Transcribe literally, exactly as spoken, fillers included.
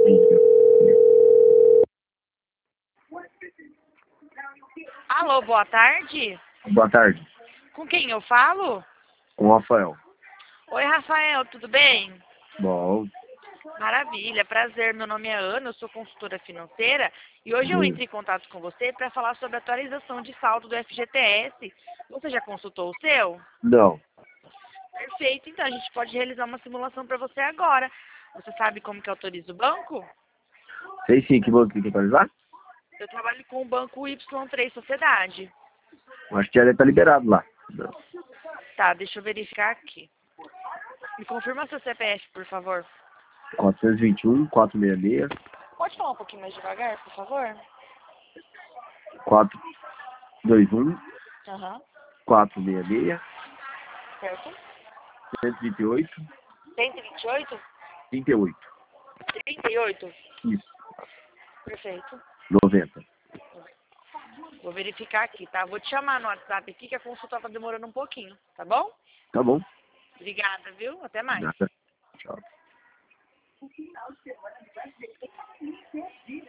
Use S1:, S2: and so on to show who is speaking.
S1: Alô, boa tarde.
S2: Boa tarde.
S1: Com quem eu falo?
S2: Com o Rafael.
S1: Oi, Rafael, tudo bem?
S2: Bom.
S1: Maravilha, prazer. Meu nome é Ana, eu sou consultora financeira e hoje eu
S2: Hum.
S1: entro em contato com você para falar sobre a atualização de saldo do F G T S. Você já consultou o seu?
S2: Não.
S1: Perfeito, então a gente pode realizar uma simulação para você agora. Você sabe como que autoriza o banco?
S2: Sei sim, que banco tem que atualizar?
S1: Eu trabalho com o banco Y três Sociedade.
S2: Eu acho que já deve estar liberado lá. Não.
S1: Tá, deixa eu verificar aqui. Me confirma seu C P F, por favor.
S2: quatrocentos e vinte e um, quatrocentos e sessenta e seis,
S1: Pode falar um pouquinho mais devagar, por favor?
S2: quatrocentos e vinte e um,
S1: Aham,
S2: quatrocentos e sessenta e seis,
S1: certo.
S2: cento e vinte e oito,
S1: cento e vinte e oito?
S2: trinta e oito.
S1: trinta e oito?
S2: Isso.
S1: Perfeito.
S2: noventa.
S1: Vou verificar aqui, tá? Vou te chamar no WhatsApp aqui que a consulta tá demorando um pouquinho, tá bom?
S2: Tá bom.
S1: Obrigada, viu? Até mais.
S2: Nada. Tchau.